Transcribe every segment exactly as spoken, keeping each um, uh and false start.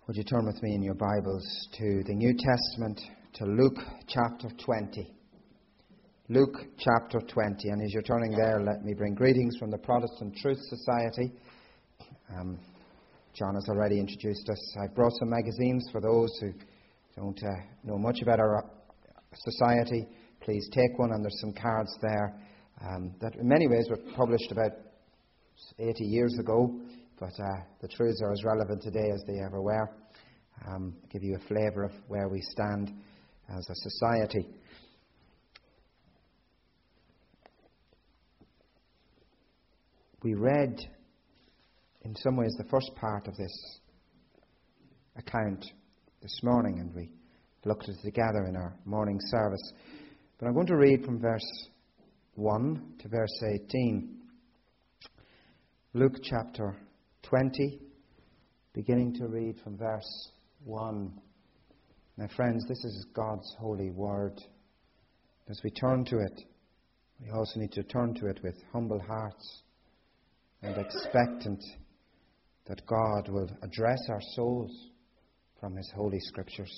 Would you turn with me in your Bibles to the New Testament, to Luke chapter twenty. Luke chapter twenty. And as you're turning there, let me bring greetings from the Protestant Truth Society. Um, John has already introduced us. I've brought some magazines for those who don't uh, know much about our society. Please take one, and there's some cards there um, that in many ways were published about eighty years ago. But uh, the truths are as relevant today as they ever were. Um, give you a flavour of where we stand as a society. We read, in some ways, the first part of this account this morning, and we looked at it together in our morning service. But I'm going to read from verse one to verse eighteen. Luke chapter twenty, beginning to read from verse one. Now, friends, this is God's holy word. As we turn to it, we also need to turn to it with humble hearts and expectant that God will address our souls from His holy scriptures.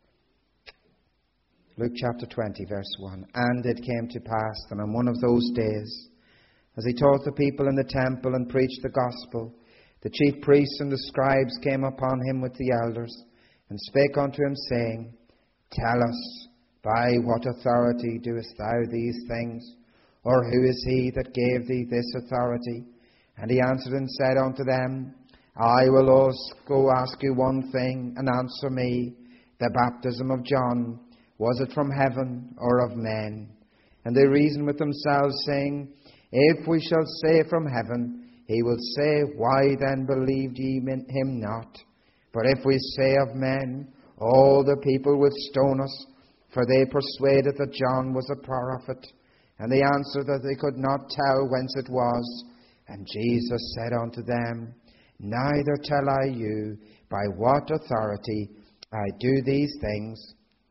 Luke chapter twenty, verse one. And it came to pass that on one of those days, as He taught the people in the temple and preached the gospel, the chief priests and the scribes came upon Him with the elders, and spake unto Him, saying, Tell us, by what authority doest thou these things? Or who is He that gave thee this authority? And He answered and said unto them, I will also ask you one thing, and answer me. The baptism of John, was it from heaven or of men? And they reasoned with themselves, saying, If we shall say from heaven, He will say, Why then believed ye Him not? But if we say of men, all the people would stone us, for they persuaded that John was a prophet. And they answered that they could not tell whence it was. And Jesus said unto them, Neither tell I you by what authority I do these things.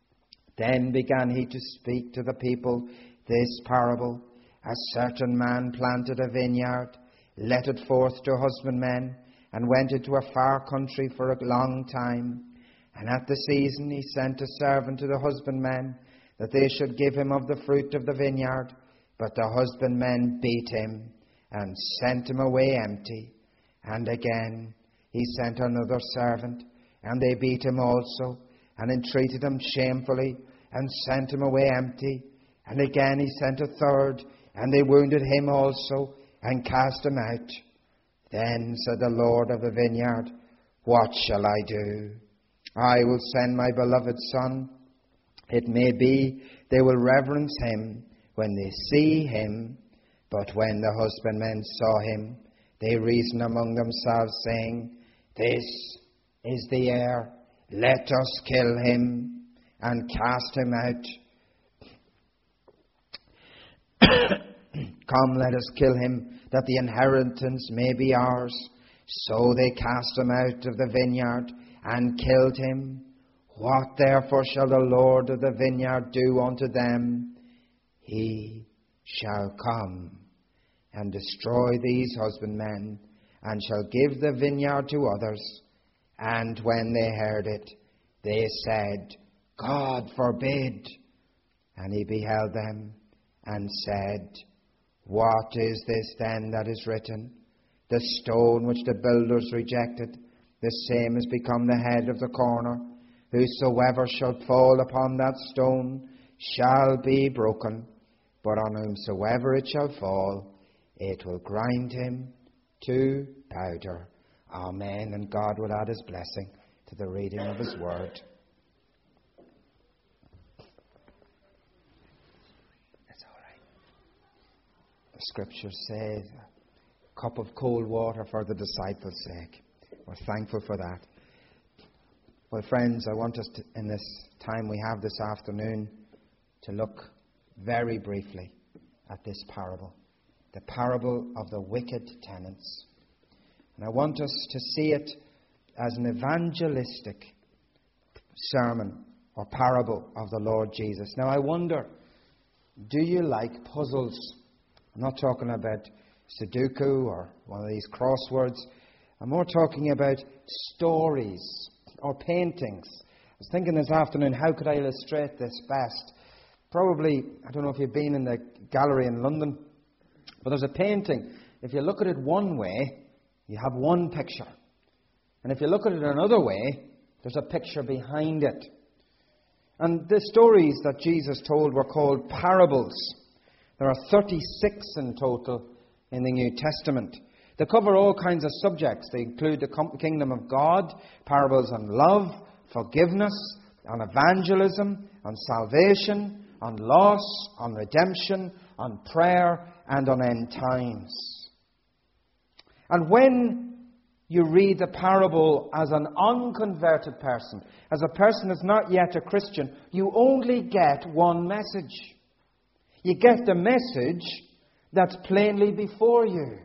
Then began He to speak to the people this parable. A certain man planted a vineyard, let it forth to husbandmen, and went into a far country for a long time. And at the season he sent a servant to the husbandmen, that they should give him of the fruit of the vineyard. But the husbandmen beat him, and sent him away empty. And again he sent another servant, and they beat him also, and entreated him shamefully, and sent him away empty. And again he sent a third, and they wounded him also, and cast him out. Then said the Lord of the vineyard, What shall I do? I will send my beloved Son. It may be they will reverence Him when they see Him. But when the husbandmen saw Him, they reasoned among themselves, saying, This is the heir. Let us kill Him, and cast Him out. Come, let us kill Him, that the inheritance may be ours. So they cast Him out of the vineyard, and killed Him. What therefore shall the Lord of the vineyard do unto them? He shall come and destroy these husbandmen, and shall give the vineyard to others. And when they heard it, they said, God forbid. And He beheld them, and said, What is this then that is written? The stone which the builders rejected, the same is become the head of the corner. Whosoever shall fall upon that stone shall be broken, but on whomsoever it shall fall, it will grind him to powder. Amen. And God will add His blessing to the reading of His word. The scriptures say, a cup of cold water for the disciples' sake. We're thankful for that. Well, friends, I want us to, in this time we have this afternoon, to look very briefly at this parable. The parable of the wicked tenants. And I want us to see it as an evangelistic sermon or parable of the Lord Jesus. Now, I wonder, do you like puzzles? I'm not talking about Sudoku or one of these crosswords. I'm more talking about stories or paintings. I was thinking this afternoon, how could I illustrate this best? Probably, I don't know if you've been in the gallery in London, but there's a painting. If you look at it one way, you have one picture. And if you look at it another way, there's a picture behind it. And the stories that Jesus told were called parables. There are thirty-six in total in the New Testament. They cover all kinds of subjects. They include the kingdom of God, parables on love, forgiveness, on evangelism, on salvation, on loss, on redemption, on prayer, and on end times. And when you read the parable as an unconverted person, as a person who's not yet a Christian, you only get one message. You get the message that's plainly before you.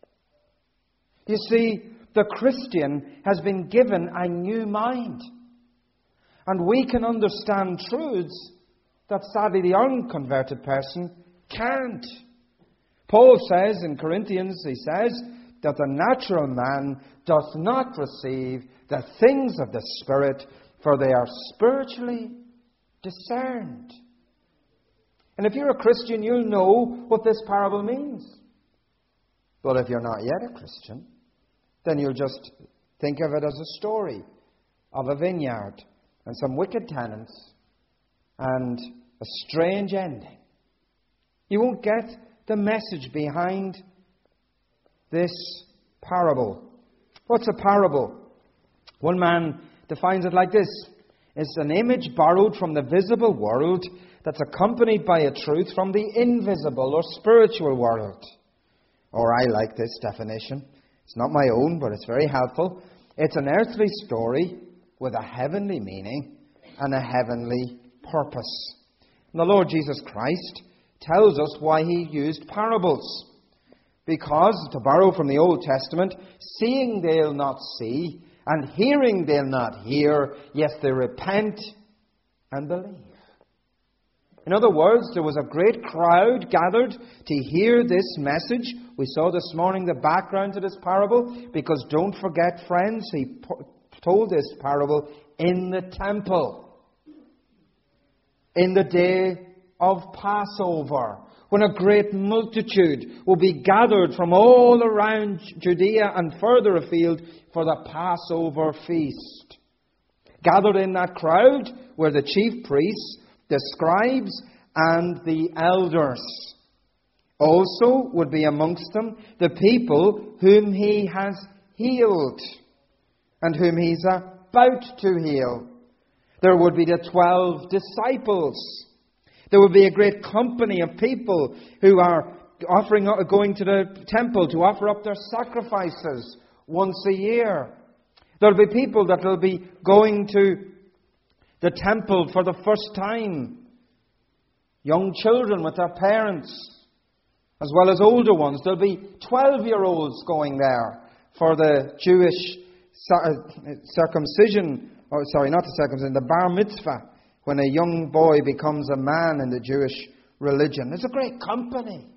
You see, the Christian has been given a new mind. And we can understand truths that sadly the unconverted person can't. Paul says in Corinthians, he says, that the natural man doth not receive the things of the Spirit, for they are spiritually discerned. And if you're a Christian, you'll know what this parable means. But if you're not yet a Christian, then you'll just think of it as a story of a vineyard and some wicked tenants and a strange ending. You won't get the message behind this parable. What's a parable? One man defines it like this. It's an image borrowed from the visible world that's accompanied by a truth from the invisible or spiritual world. Or I like this definition. It's not my own, but it's very helpful. It's an earthly story with a heavenly meaning and a heavenly purpose. And the Lord Jesus Christ tells us why he used parables. Because, to borrow from the Old Testament, seeing they'll not see, and hearing they'll not hear, yet they repent and believe. In other words, there was a great crowd gathered to hear this message. We saw this morning the background to this parable, because don't forget, friends, he told this parable in the temple, in the day of Passover, when a great multitude will be gathered from all around Judea and further afield for the Passover feast. Gathered in that crowd were the chief priests, the scribes, and the elders. Also would be amongst them the people whom he has healed and whom he's about to heal. There would be the twelve disciples. There would be a great company of people who are offering, going to the temple to offer up their sacrifices once a year. There will be people that will be going to the temple for the first time. Young children with their parents, as well as older ones. There will be twelve-year-olds going there for the Jewish circumcision, or sorry, not the circumcision, the bar mitzvah, when a young boy becomes a man in the Jewish religion. It's a great company.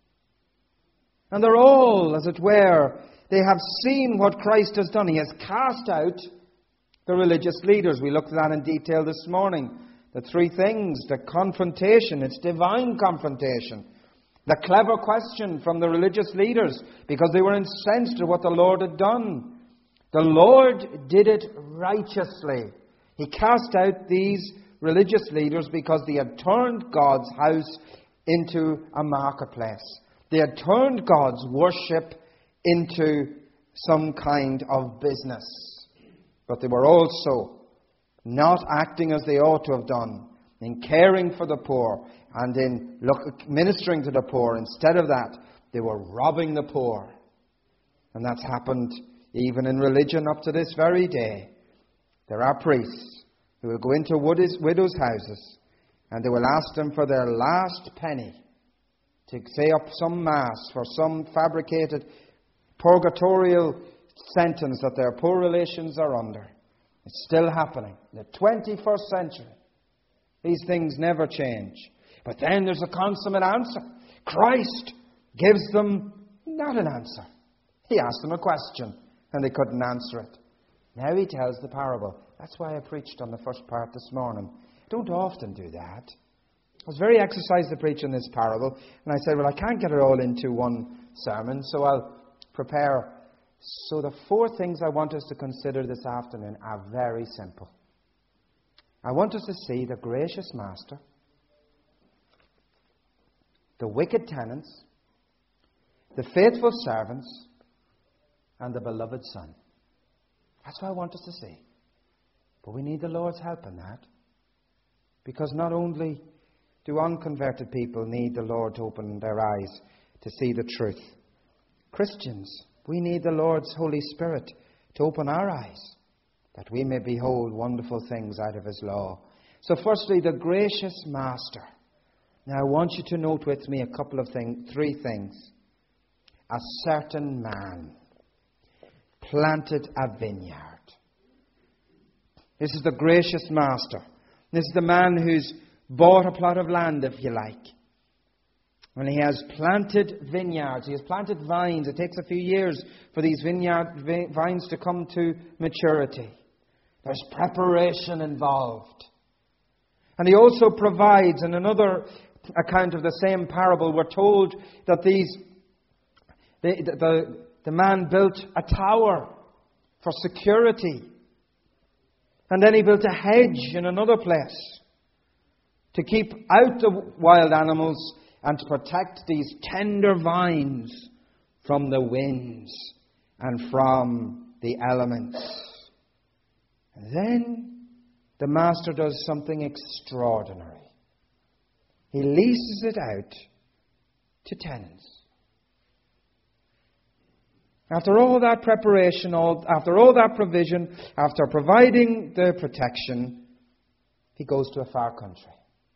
And they're all, as it were, they have seen what Christ has done. He has cast out the religious leaders. We looked at that in detail this morning. The three things, the confrontation, it's divine confrontation. The clever question from the religious leaders, because they were incensed at what the Lord had done. The Lord did it righteously. He cast out these religious leaders because they had turned God's house into a marketplace. They had turned God's worship into some kind of business. But they were also not acting as they ought to have done in caring for the poor and in look, ministering to the poor. Instead of that, they were robbing the poor. And that's happened even in religion up to this very day. There are priests who will go into widows' houses and they will ask them for their last penny to say up some mass for some fabricated purgatorial sentence that their poor relations are under. It's still happening. In the twenty-first century, these things never change. But then there's a consummate answer. Christ gives them not an answer. He asked them a question and they couldn't answer it. Now he tells the parable. That's why I preached on the first part this morning. I don't often do that. I was very exercised to preach on this parable, and I said, well, I can't get it all into one sermon, so I'll prepare. So the four things I want us to consider this afternoon are very simple. I want us to see the gracious master, the wicked tenants, the faithful servants, and the beloved son. That's what I want us to see. But we need the Lord's help in that. Because not only do unconverted people need the Lord to open their eyes to see the truth. Christians, we need the Lord's Holy Spirit to open our eyes, that we may behold wonderful things out of His law. So firstly, the gracious master. Now I want you to note with me a couple of things, three things. A certain man planted a vineyard. This is the gracious master. This is the man who's bought a plot of land, if you like. And he has planted vineyards. He has planted vines. It takes a few years for these vineyard vines to come to maturity. There's preparation involved. And he also provides, in another account of the same parable, we're told that these the, the, the man built a tower for security. And then he built a hedge in another place to keep out the wild animals and to protect these tender vines from the winds and from the elements. And then the master does something extraordinary. He leases it out to tenants. After all that preparation, all, after all that provision, after providing the protection, he goes to a far country.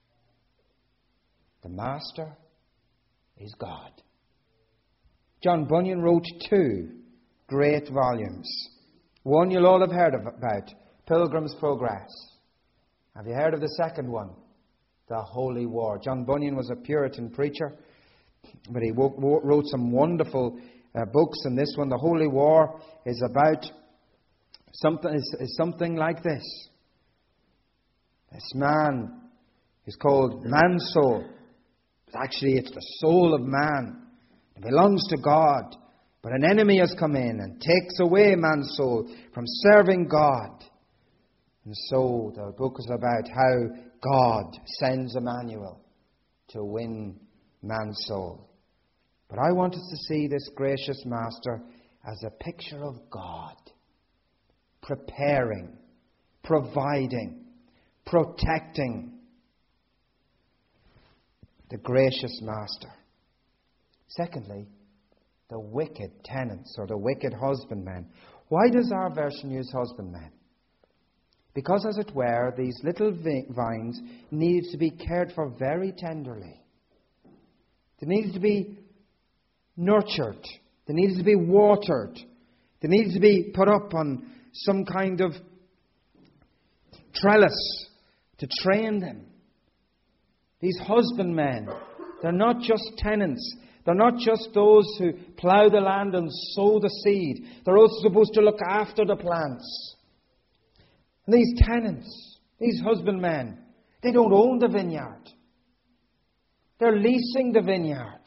The master is God. John Bunyan wrote two great volumes. One you'll all have heard of, about, Pilgrim's Progress. Have you heard of the second one? The Holy War. John Bunyan was a Puritan preacher, but he wrote some wonderful uh, books, and this one, The Holy War, is about something, is, is something like this. This man is called man's soul. But actually, it's the soul of man. It belongs to God. But an enemy has come in and takes away man's soul from serving God. And so the book is about how God sends Emmanuel to win man's soul. But I want us to see this gracious master as a picture of God, preparing, providing, protecting. The gracious master. Secondly, the wicked tenants or the wicked husbandmen. Why does our version use husbandmen? Because, as it were, these little vines needed to be cared for very tenderly. They needed to be nurtured. They needed to be watered. They needed to be put up on some kind of trellis to train them. These husbandmen, they're not just tenants. They're not just those who plough the land and sow the seed. They're also supposed to look after the plants. And these tenants, these husbandmen, they don't own the vineyard. They're leasing the vineyard.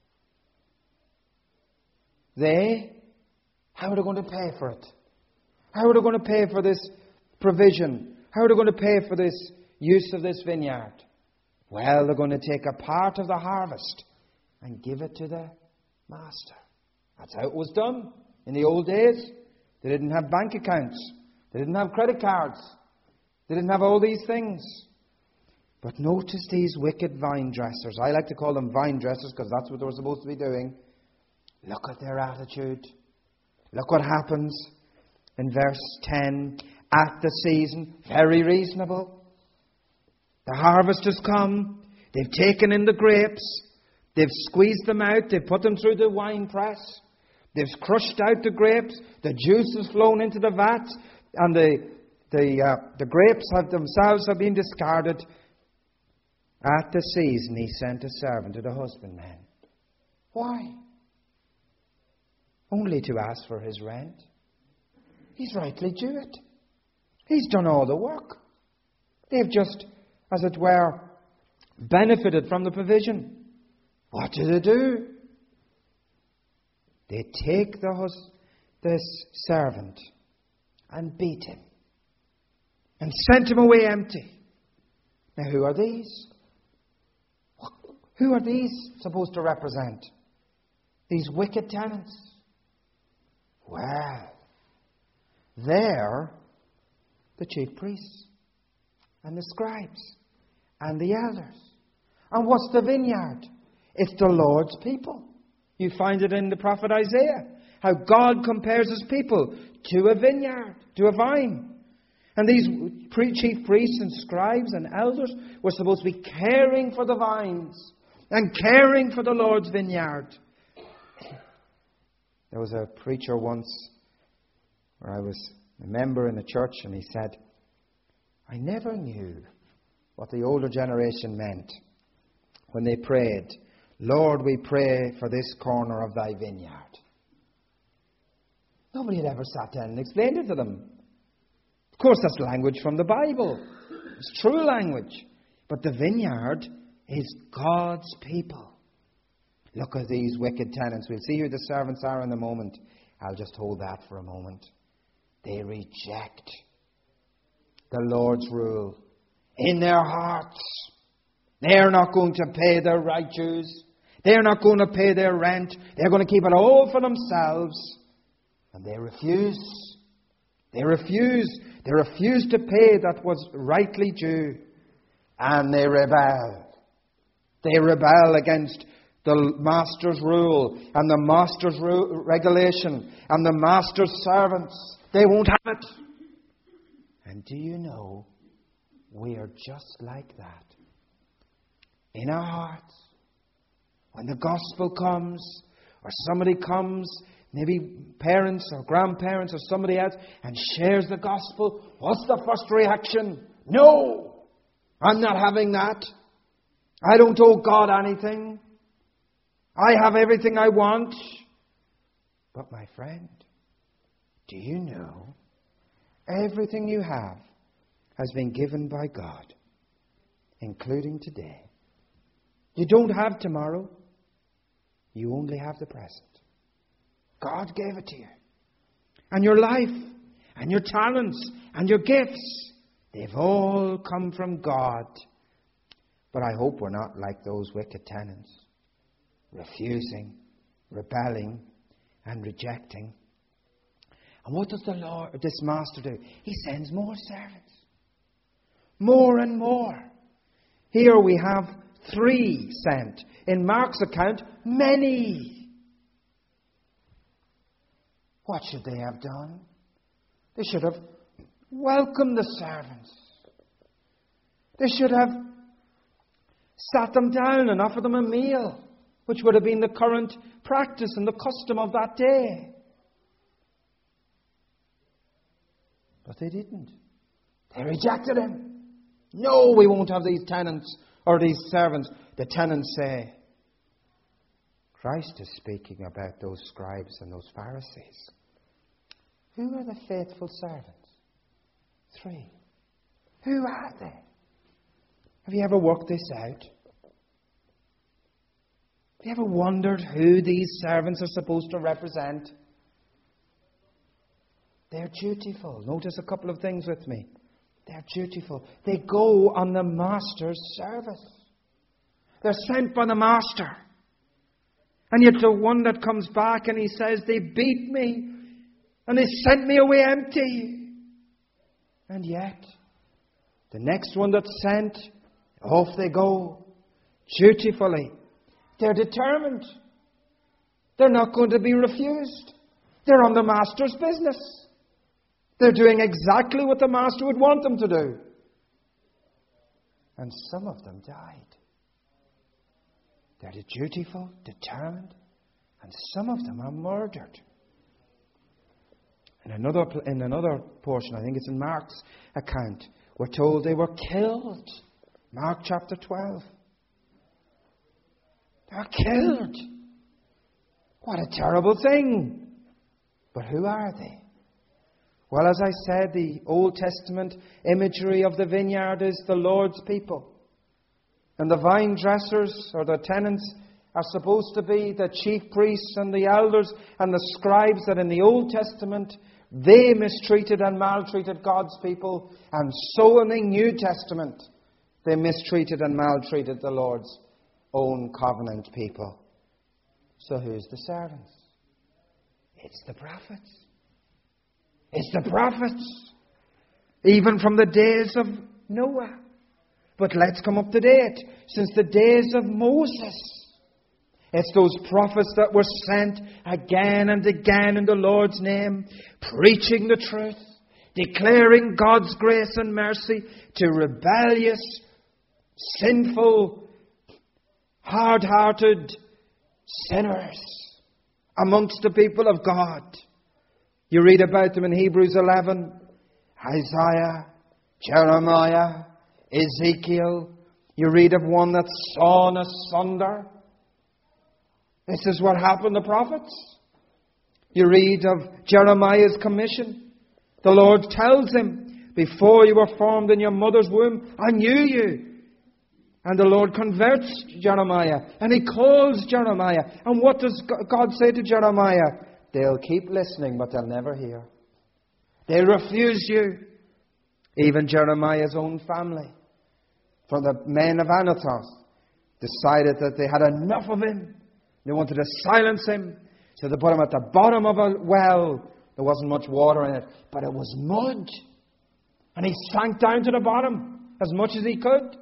They, how are they going to pay for it? How are they going to pay for this provision? How are they going to pay for this use of this vineyard? Well, they're going to take a part of the harvest and give it to the master. That's how it was done in the old days. They didn't have bank accounts. They didn't have credit cards. They didn't have all these things. But notice these wicked vine dressers. I like to call them vine dressers because that's what they were supposed to be doing. Look at their attitude. Look what happens in verse ten. At the season, very reasonable. The harvest has come. They've taken in the grapes. They've squeezed them out. They've put them through the wine press. They've crushed out the grapes. The juice has flown into the vat. And the, the, uh, the grapes have themselves have been discarded. At the season, he sent a servant to the husbandman. Why? Only to ask for his rent. he's rightly due it. He's done all the work. They've just, as it were, benefited from the provision. What do they do? They take the hus- this servant and beat him and sent him away empty. Now, who are these? Who are these supposed to represent? These wicked tenants? Well, they're the chief priests and the scribes and the elders. And what's the vineyard? It's the Lord's people. You find it in the prophet Isaiah, how God compares his people to a vineyard, to a vine. And these chief priests and scribes and elders were supposed to be caring for the vines and caring for the Lord's vineyard. There was a preacher once where I was a member in a church, and he said, I never knew what the older generation meant when they prayed, Lord, we pray for this corner of thy vineyard. Nobody had ever sat down and explained it to them. Of course, that's language from the Bible. It's true language. But the vineyard is God's people. Look at these wicked tenants. We'll see who the servants are in a moment. I'll just hold that for a moment. They reject the Lord's rule in their hearts. They're not going to pay their right dues. They're not going to pay their rent. They're going to keep it all for themselves. And they refuse. They refuse. They refuse to pay that was rightly due. And they rebel. They rebel against the master's rule and the master's ru- regulation and the master's servants. They won't have it. And do you know, we are just like that. In our hearts, when the gospel comes, or somebody comes, maybe parents or grandparents or somebody else, and shares the gospel, what's the first reaction? No! I'm not having that. I don't owe God anything. I have everything I want. But my friend, do you know, everything you have has been given by God, including today. You don't have tomorrow. You only have the present. God gave it to you. And your life, and your talents, and your gifts, they've all come from God. But I hope we're not like those wicked tenants, refusing, rebelling, and rejecting. And what does the Lord, this master do? He sends more servants. More and more. Here we have three sent. In Mark's account, many. What should they have done? They should have welcomed the servants. They should have sat them down and offered them a meal, which would have been the current practice and the custom of that day. But they didn't. They rejected him. No, we won't have these tenants or these servants. The tenants say, Christ is speaking about those scribes and those Pharisees. Who are the faithful servants? Three. Who are they? Have you ever worked this out? Have you ever wondered who these servants are supposed to represent? They're dutiful. Notice a couple of things with me. They're dutiful. They go on the master's service. They're sent by the master. And yet the one that comes back and he says, they beat me and they sent me away empty. And yet, the next one that's sent, off they go, dutifully. They're determined. They're not going to be refused. They're on the master's business. They're doing exactly what the master would want them to do. And some of them died. They're dutiful, determined, and some of them are murdered. In another, in another portion, I think it's in Mark's account, we're told they were killed. Mark chapter twelve. They were killed. What a terrible thing. But who are they? Well, as I said, the Old Testament imagery of the vineyard is the Lord's people. And the vine dressers, or the tenants, are supposed to be the chief priests and the elders and the scribes that in the Old Testament they mistreated and maltreated God's people. And so in the New Testament they mistreated and maltreated the Lord's own covenant people. So who's the servants? It's the prophets. It's the prophets. Even from the days of Noah. But let's come up to date. Since the days of Moses. It's those prophets that were sent again and again in the Lord's name, preaching the truth, declaring God's grace and mercy to rebellious, sinful, hard-hearted sinners amongst the people of God. You read about them in Hebrews eleven, Isaiah, Jeremiah, Ezekiel. You read of one that's sawn asunder. This is what happened to prophets. You read of Jeremiah's commission. The Lord tells him, before you were formed in your mother's womb, I knew you. And the Lord converts Jeremiah. And He calls Jeremiah. And what does God say to Jeremiah? They'll keep listening, but they'll never hear. They'll refuse you. Even Jeremiah's own family, from the men of Anathoth, decided that they had enough of him. They wanted to silence him. So they put him at the bottom of a well. There wasn't much water in it, but it was mud. And he sank down to the bottom as much as he could.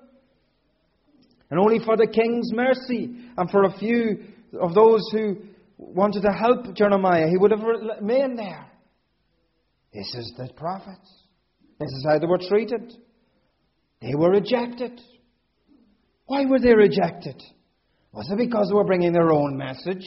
And only for the king's mercy and for a few of those who wanted to help Jeremiah, he would have remained there. This is the prophets. This is how they were treated. They were rejected. Why were they rejected? Was it because they were bringing their own message?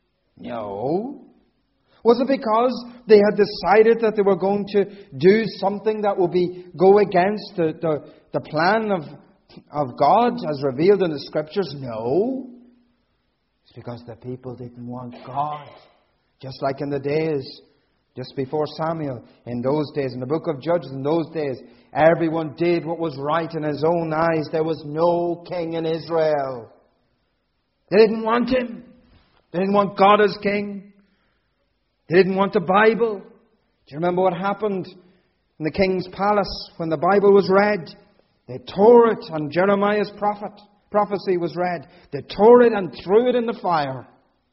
No. Was it because they had decided that they were going to do something that would be go against the, the, the plan of, of God as revealed in the Scriptures? No. It's because the people didn't want God. Just like in the days just before Samuel, in those days, in the book of Judges, in those days, everyone did what was right in his own eyes. There was no king in Israel. They didn't want him. They didn't want God as king. They didn't want the Bible. Do you remember what happened in the king's palace when the Bible was read? They tore it, and Jeremiah's prophet, prophecy was read. They tore it and threw it in the fire.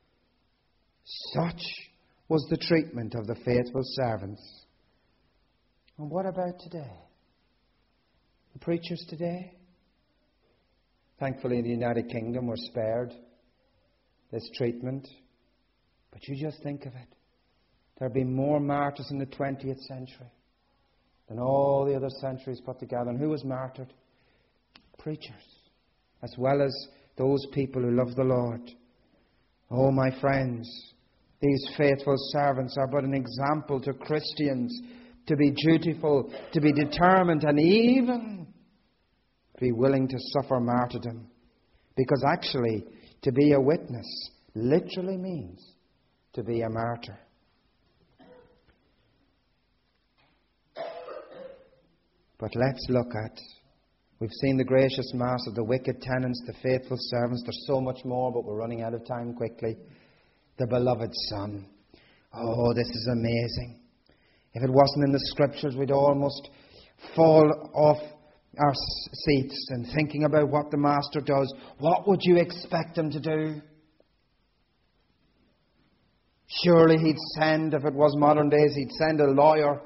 Such was the treatment of the faithful servants. And what about today? The preachers today? Thankfully, in the United Kingdom, we're spared this treatment. But you just think of it. There have been more martyrs in the twentieth century than all the other centuries put together. And who was martyred? Preachers, as well as those people who love the Lord. Oh, my friends, these faithful servants are but an example to Christians to be dutiful, to be determined, and even be willing to suffer martyrdom. Because actually, to be a witness literally means to be a martyr. But let's look at, we've seen the gracious mass of the wicked tenants, the faithful servants. There's so much more, but we're running out of time quickly. The beloved Son. Oh, this is amazing. If it wasn't in the Scriptures, we'd almost fall off our seats and thinking about what the Master does. What would you expect Him to do? Surely He'd send, if it was modern days, He'd send a lawyer.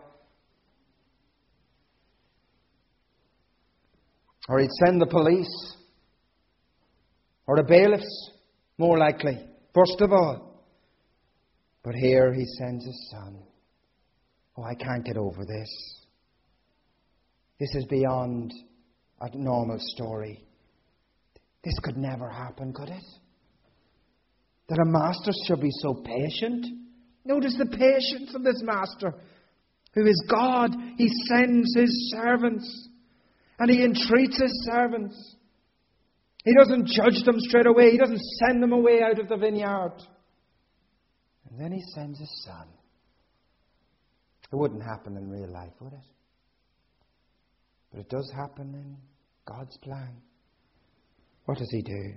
Or He'd send the police. Or the bailiffs, more likely, first of all. But here He sends His Son. Oh, I can't get over this. This is beyond a normal story. This could never happen, could it? That a master should be so patient. Notice the patience of this master, who is God. He sends His servants, and He entreats His servants. He doesn't judge them straight away. He doesn't send them away out of the vineyard. And then He sends His Son. It wouldn't happen in real life, would it? But it does happen in God's plan. What does He do?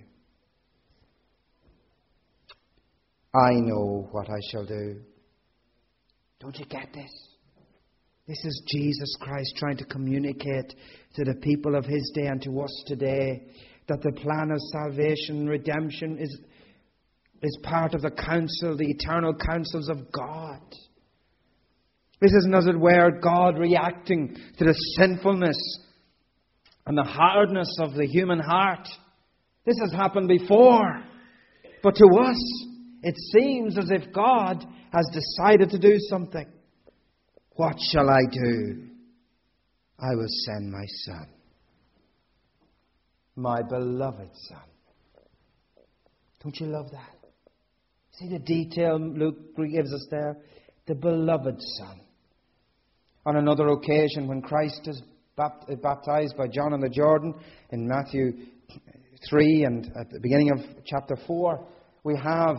I know what I shall do. Don't you get this? This is Jesus Christ trying to communicate to the people of His day and to us today that the plan of salvation and redemption is, is part of the counsel, the eternal counsels of God. This isn't, as it were, God reacting to the sinfulness and the hardness of the human heart. This has happened before. But to us, it seems as if God has decided to do something. What shall I do? I will send my Son, my beloved Son. Don't you love that? See the detail Luke gives us there? The beloved Son. On another occasion, when Christ is baptized by John in the Jordan, in Matthew three and at the beginning of chapter four, we have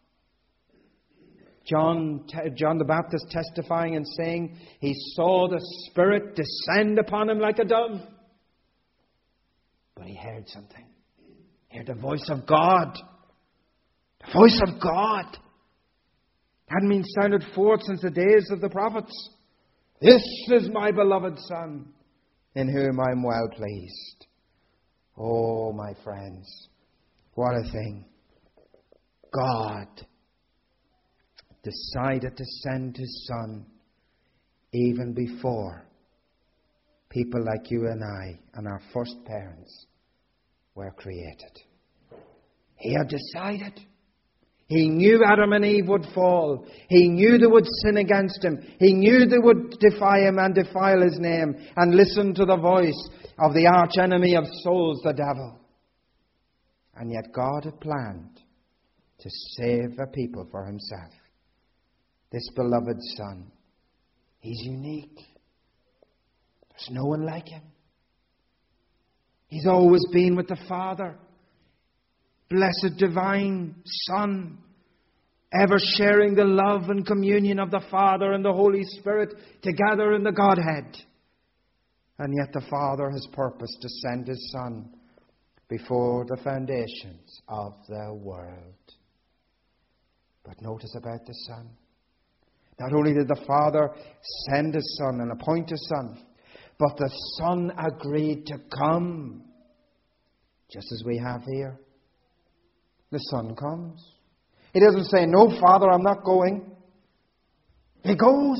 John, John the Baptist testifying and saying he saw the Spirit descend upon him like a dove. But he heard something. He heard the voice of God. The voice of God. Hadn't been sounded forth since the days of the prophets. This is my beloved Son, in whom I am well pleased. Oh, my friends, what a thing. God decided to send His Son even before people like you and I and our first parents were created. He had decided. He knew Adam and Eve would fall. He knew they would sin against Him. He knew they would defy Him and defile His name and listen to the voice of the arch enemy of souls, the devil. And yet God had planned to save a people for Himself. This beloved Son, He's unique. There's no one like Him. He's always been with the Father. Blessed divine Son, ever sharing the love and communion of the Father and the Holy Spirit together in the Godhead. And yet the Father has purposed to send His Son before the foundations of the world. But notice about the Son. Not only did the Father send His Son and appoint His Son, but the Son agreed to come. Just as we have here. The Son comes. He doesn't say, no, Father, I'm not going. He goes.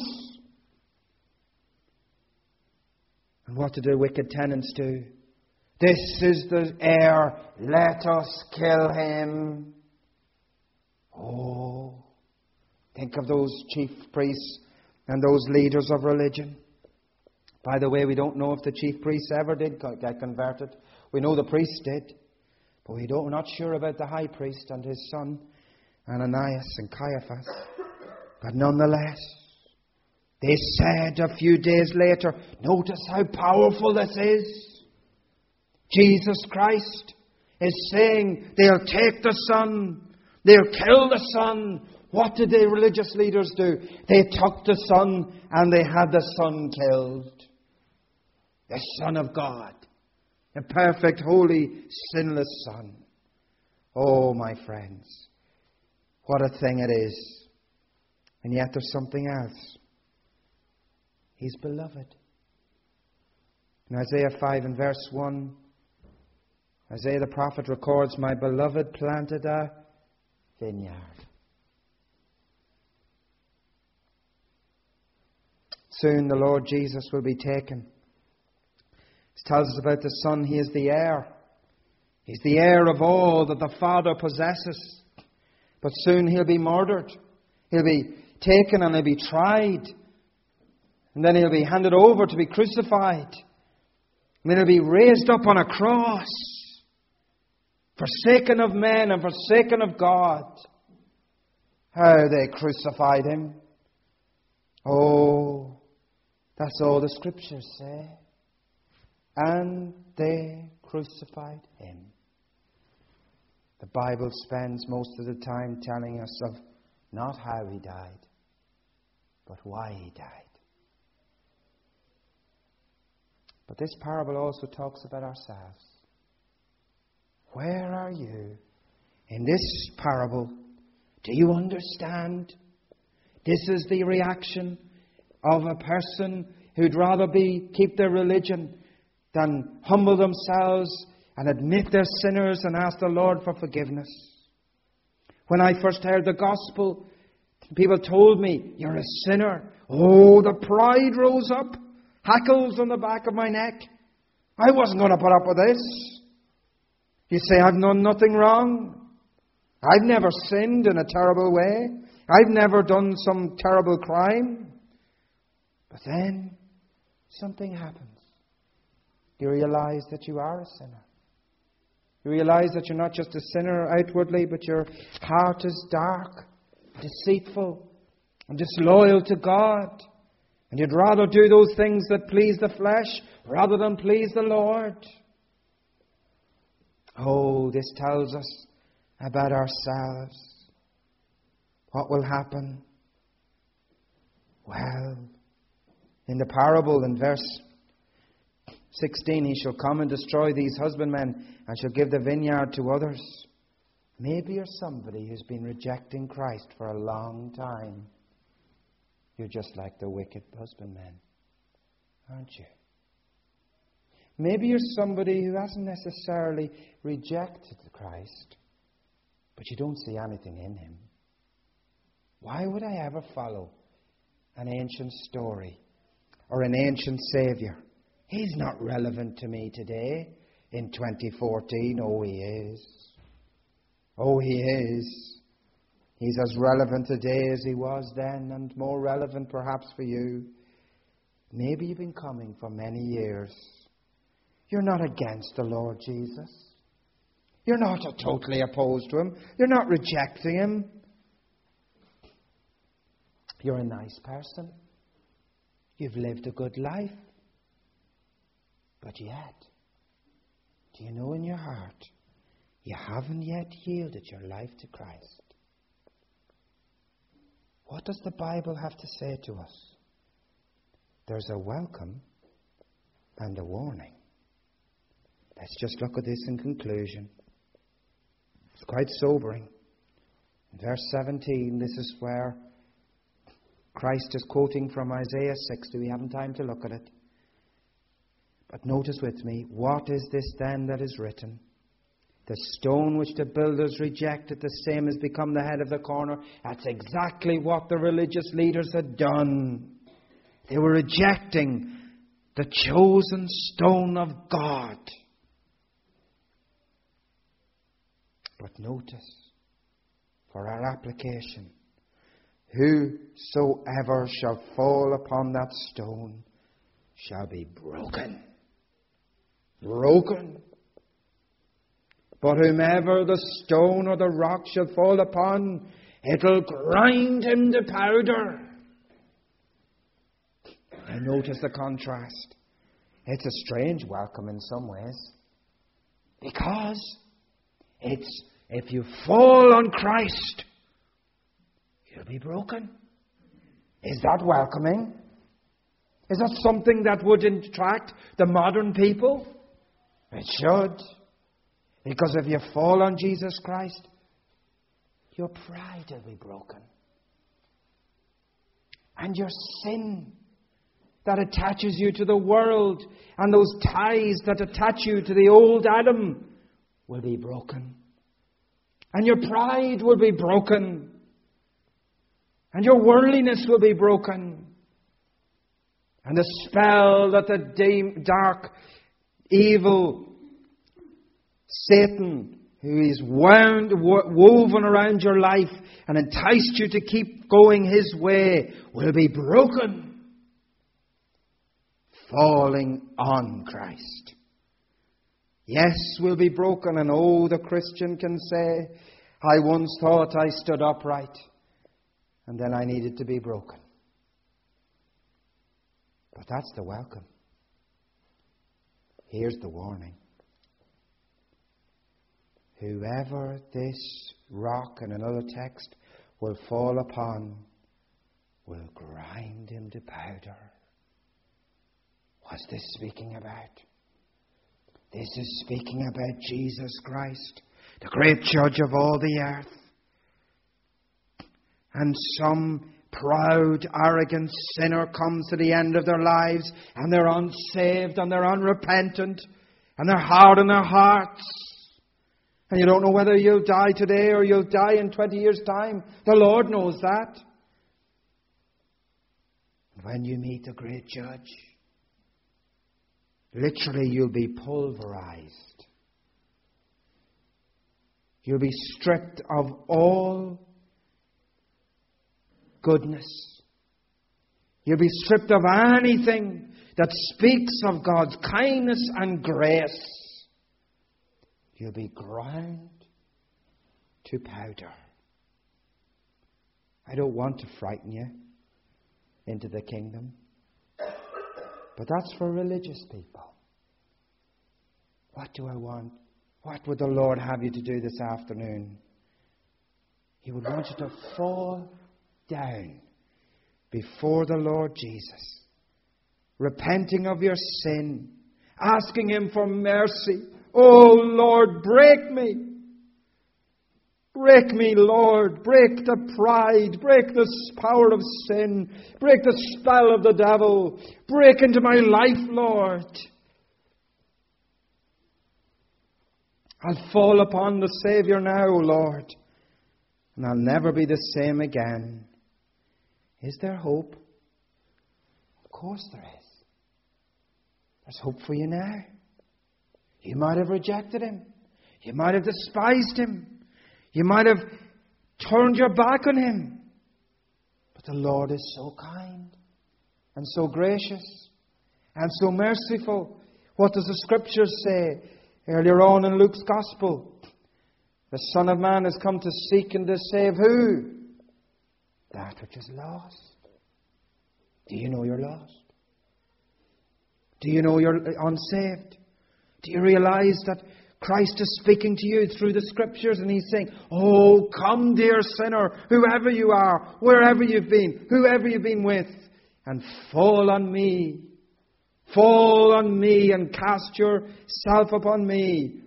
And what did the wicked tenants do? This is the heir. Let us kill him. Oh, think of those chief priests and those leaders of religion. By the way, we don't know if the chief priests ever did get converted. We know the priests did. But we don't, we're not sure about the high priest and his son, Ananias and Caiaphas. But nonetheless, they said a few days later, notice how powerful this is. Jesus Christ is saying they'll take the Son, they'll kill the Son. What did the religious leaders do? They took the Son and they had the Son killed. The Son of God. A perfect, holy, sinless Son. Oh, my friends, what a thing it is. And yet there's something else. He's beloved. In Isaiah five and verse one, Isaiah the prophet records, my beloved planted a vineyard. Soon the Lord Jesus will be taken. It tells us about the Son. He is the heir. He's the heir of all that the Father possesses. But soon He'll be murdered. He'll be taken and He'll be tried. And then He'll be handed over to be crucified. And then He'll be raised up on a cross. Forsaken of men and forsaken of God. How they crucified Him. Oh, that's all the Scriptures say. And they crucified Him. The Bible spends most of the time telling us of not how He died, but why He died. But this parable also talks about ourselves. Where are you in this parable? Do you understand? This is the reaction of a person who'd rather be keep their religion than humble themselves and admit they're sinners and ask the Lord for forgiveness. When I first heard the gospel, people told me, "You're a sinner." Oh, the pride rose up, hackles on the back of my neck. I wasn't going to put up with this. You say, "I've done nothing wrong. I've never sinned in a terrible way. I've never done some terrible crime." But then something happens. You realize that you are a sinner. You realize that you're not just a sinner outwardly, but your heart is dark, deceitful, and disloyal to God. And you'd rather do those things that please the flesh rather than please the Lord. Oh, this tells us about ourselves. What will happen? Well, in the parable in verse sixteen, he shall come and destroy these husbandmen and shall give the vineyard to others. Maybe you're somebody who's been rejecting Christ for a long time. You're just like the wicked husbandmen, aren't you? Maybe you're somebody who hasn't necessarily rejected Christ, but you don't see anything in him. Why would I ever follow an ancient story or an ancient Saviour? He's not relevant to me today in twenty fourteen. Oh, he is. Oh, he is. He's as relevant today as he was then, and more relevant perhaps for you. Maybe you've been coming for many years. You're not against the Lord Jesus. You're not totally opposed to him. You're not rejecting him. You're a nice person. You've lived a good life. But yet, do you know in your heart, you haven't yet yielded your life to Christ? What does the Bible have to say to us? There's a welcome and a warning. Let's just look at this in conclusion. It's quite sobering. In verse seventeen, this is where Christ is quoting from Isaiah sixty. We haven't time to look at it. But notice with me, what is this then that is written? The stone which the builders rejected, the same has become the head of the corner. That's exactly what the religious leaders had done. They were rejecting the chosen stone of God. But notice, for our application, whosoever shall fall upon that stone shall be broken. Broken. But whomever the stone or the rock shall fall upon, it'll grind him to powder. And notice the contrast. It's a strange welcome in some ways. Because it's, if you fall on Christ, you'll be broken. Is that welcoming? Is that something that would attract the modern people? It should. Because if you fall on Jesus Christ, your pride will be broken. And your sin that attaches you to the world and those ties that attach you to the old Adam will be broken. And your pride will be broken. And your worldliness will be broken. And the spell that the dark, evil Satan, who is wound, woven around your life and enticed you to keep going his way, will be broken. Falling on Christ. Yes, will be broken. And oh, the Christian can say, I once thought I stood upright, and then I needed to be broken. But that's the welcome. Here's the warning. Whoever this rock, in another text, will fall upon, will grind him to powder. What What's this speaking about? This is speaking about Jesus Christ, the great judge of all the earth. And some proud, arrogant sinner comes to the end of their lives, and they're unsaved, and they're unrepentant, and they're hard in their hearts. And you don't know whether you'll die today or you'll die in twenty years' time. The Lord knows that. When you meet the great judge, literally you'll be pulverized. You'll be stripped of all goodness. You'll be stripped of anything that speaks of God's kindness and grace. You'll be ground to powder. I don't want to frighten you into the kingdom, but that's for religious people. What do I want? What would the Lord have you to do this afternoon? He would want you to fall down before the Lord Jesus, repenting of your sin, asking Him for mercy. Oh Lord, break me. Break me, Lord. Break the pride. Break the power of sin. Break the spell of the devil. Break into my life, Lord. I'll fall upon the Saviour now, Lord, and I'll never be the same again. Is there hope? Of course there is. There's hope for you now. You might have rejected Him. You might have despised Him. You might have turned your back on Him. But the Lord is so kind and so gracious and so merciful. What does the Scriptures say earlier on in Luke's Gospel? The Son of Man has come to seek and to save who? That which is lost. Do you know you're lost? Do you know you're unsaved? Do you realize that Christ is speaking to you through the Scriptures and He's saying, oh, come dear sinner, whoever you are, wherever you've been, whoever you've been with, and fall on me. Fall on me and cast yourself upon me.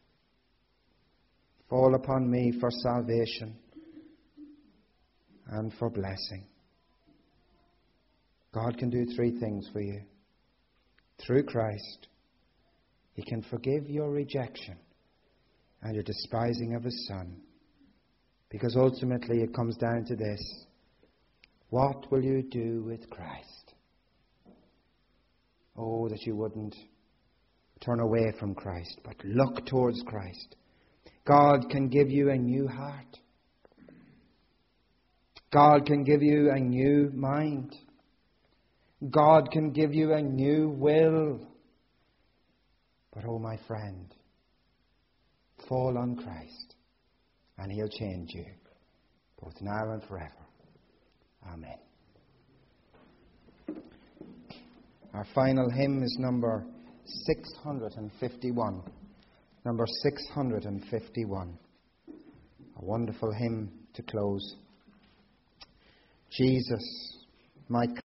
Fall upon me for salvation and for blessing. God can do three things for you. Through Christ, He can forgive your rejection and your despising of His Son. Because ultimately it comes down to this. What will you do with Christ? Oh, that you wouldn't turn away from Christ, but look towards Christ. God can give you a new heart. God can give you a new mind. God can give you a new will. But oh, my friend, fall on Christ and He'll change you, both now and forever. Amen. Our final hymn is number six hundred fifty-one. Number six hundred fifty-one. A wonderful hymn to close. Jesus, my